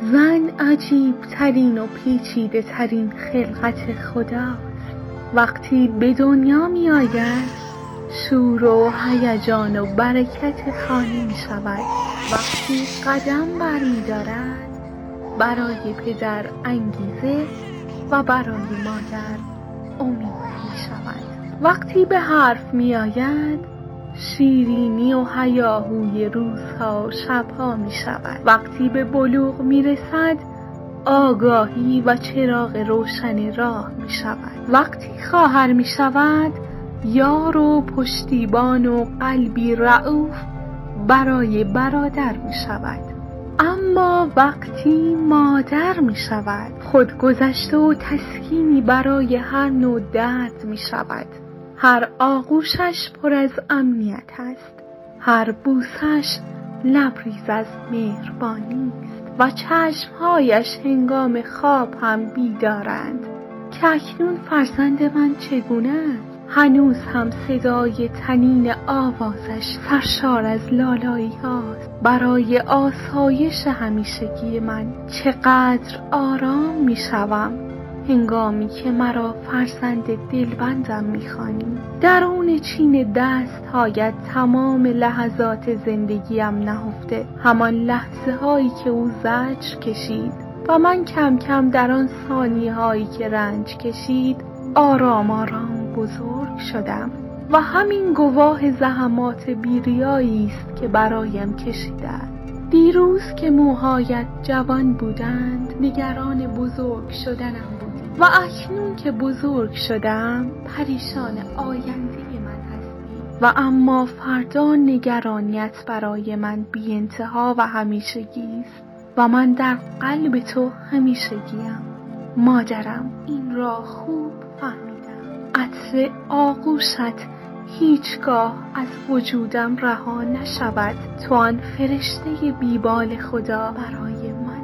زن عجیب ترین و پیچیده ترین خلقت خداست. وقتی به دنیا می آید شور و هیجان و برکت خانه می شود. وقتی قدم بر می دارد برای پدر انگیزه و برای مادر امید می شود. وقتی به حرف می آید شیرینی و هیاهوی روزها و شبها می شود. وقتی به بلوغ می رسد آگاهی و چراغ روشن راه می شود. وقتی خواهر می شود یار و پشتیبان و قلبی رئوف برای برادر می شود. اما وقتی مادر می شود خودگذشته و تسکینی برای هر نوع درد می شود. هر آغوشش پر از امنیت است، هر بوسش لبریز از مهربانی است و چشمهایش هنگام خواب هم بیدارند که اکنون فرزند من چگونه است. هنوز هم صدای طنین آوازش سرشار از لالایی هاست. برای آسایش همیشگی من چقدر آرام می شوم هنگامی که مرا فرزند دلبندم می خوانی. درون چین دست‌هایت تمام لحظات زندگیم نهفته، همان لحظه هایی که او زجر کشید و من کم کم در آن ثانیه هایی که رنج کشید آرام آرام بزرگ شدم و همین گواه زحمات بیریایی است که برایم کشیدند. دیروز که موهایت جوان بودند نگران بزرگ شدنم بودی و اکنون که بزرگ شدم پریشان آینده من هستی و اما فردا نگرانیت برای من بی انتها و همیشگی است و من در قلب تو همیشگیم. مادرم این را خوب فهمیدم. عطر آغوشت هیچگاه از وجودم رها نشود. تو آن فرشته بیبال خدا برای من